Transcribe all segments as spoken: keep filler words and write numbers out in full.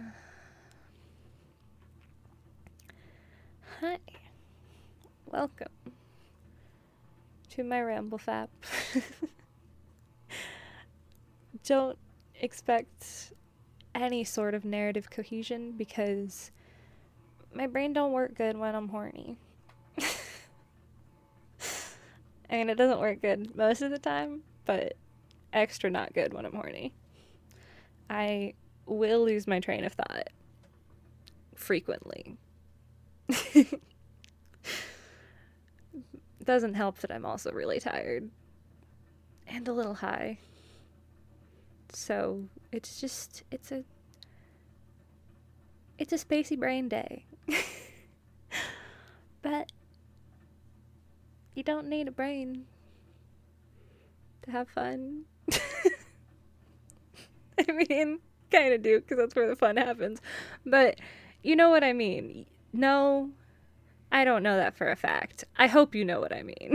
Hi, welcome to my ramble fap. Don't expect any sort of narrative cohesion because my brain don't work good when I'm horny. I mean, it doesn't work good most of the time, but extra not good when I'm horny. I will lose my train of thought frequently. Doesn't help that I'm also really tired and a little high. So it's just, it's a, it's a spacey brain day. But you don't need a brain to have fun. I mean, kind of do, because that's where the fun happens. But you know what I mean. No, I don't know that for a fact. I hope you know what I mean.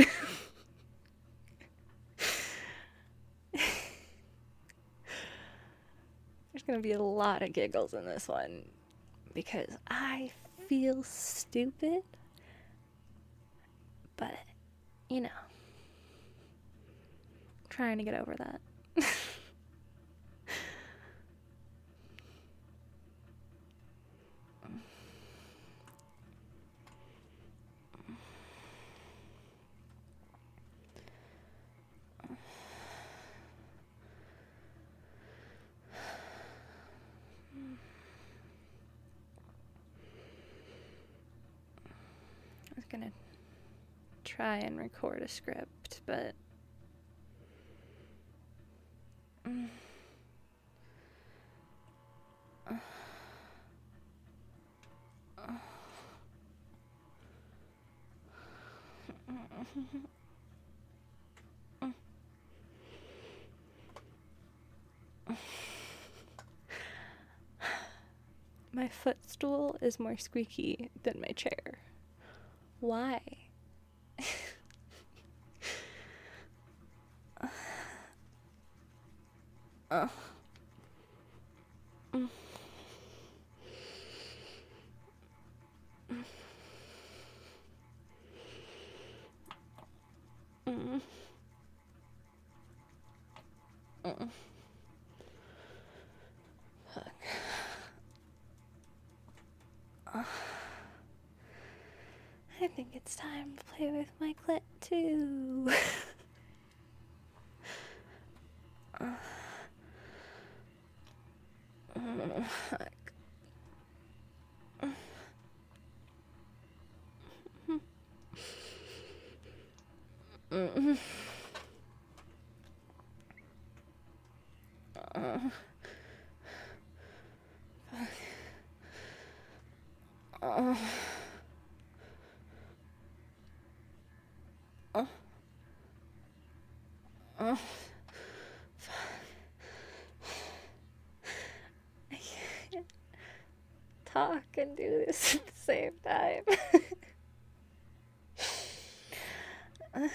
There's going to be a lot of giggles in this one because I feel stupid. But, you know, I'm trying to get over that. I was gonna try and record a script, but mm. uh. Uh. My footstool is more squeaky than my chair. Why? uh. Mm. Mm. Mm. Fuck. Uh. I think it's time to play with my clit too. uh. Mm. Fuck. Mm. Uh. Uh. Uh. Uh. I can't talk and do this at the same time. uh.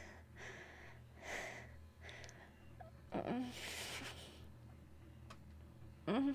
Uh. Uh.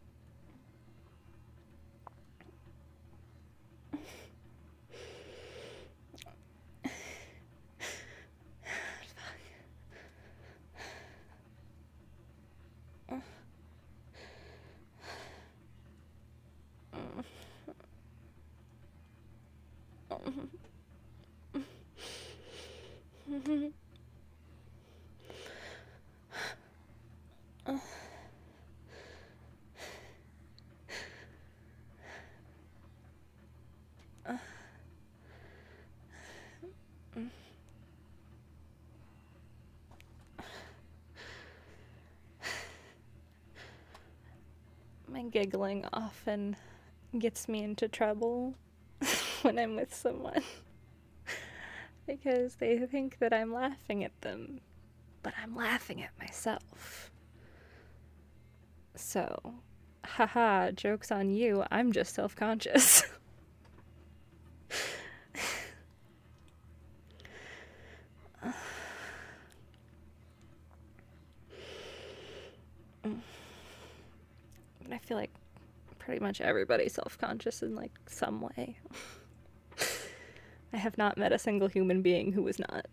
My giggling often gets me into trouble when I'm with someone because they think that I'm laughing at them, but I'm laughing at myself. So, haha, joke's on you, I'm just self-conscious. But I feel like pretty much everybody self-conscious in, like, some way. I have not met a single human being who was not.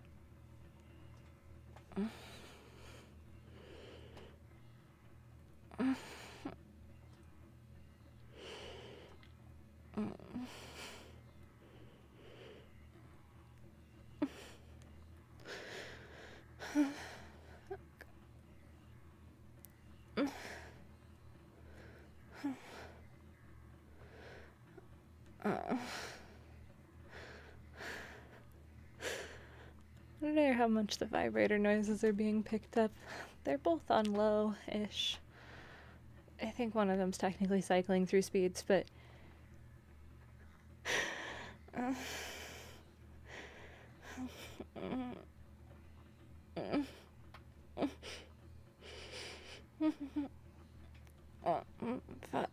I don't know how much the vibrator noises are being picked up. They're both on low-ish. I think one of them's technically cycling through speeds, but... Uh... Oh, fuck.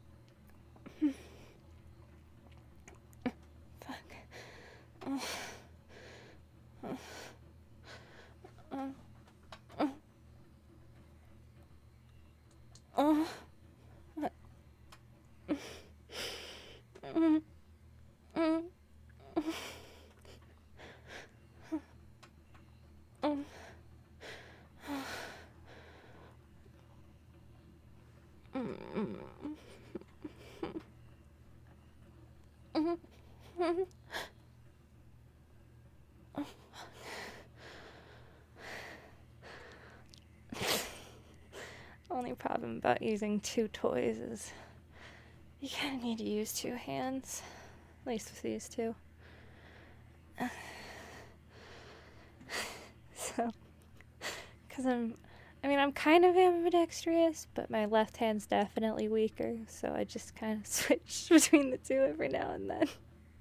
Fuck. Oh. Oh. Oh. Oh. What? Mm. Mm. Mm. Only problem about using two toys is you kind of need to use two hands, at least with these two. So, because I'm, I mean, I'm kind of ambidextrous, but my left hand's definitely weaker, so I just kind of switch between the two every now and then.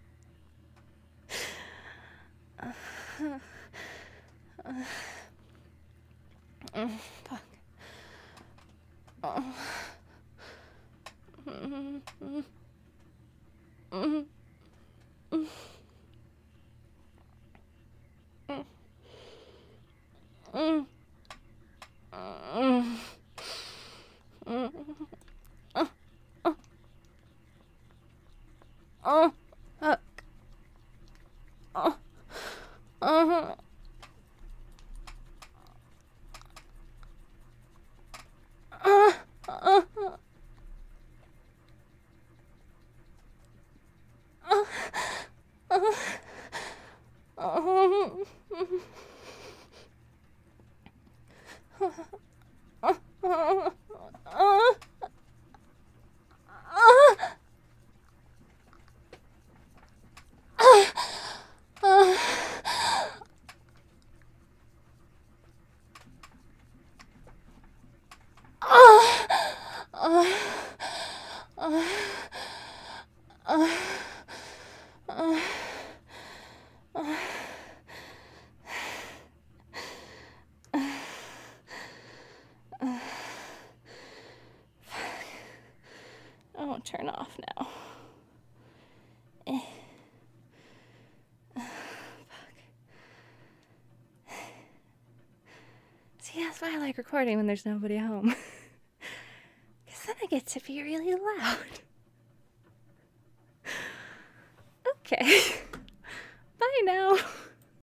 Uh, uh, uh, fuck. Oh. Mm, mm, mm, mm, mm, mm, mm, mm, uh, uh, uh, fuck. Uh, uh, uh, uh, I won't turn off now. Eh. Uh, fuck. See, that's why I like recording when there's nobody home. Because then I get to be really loud. Okay. Bye now.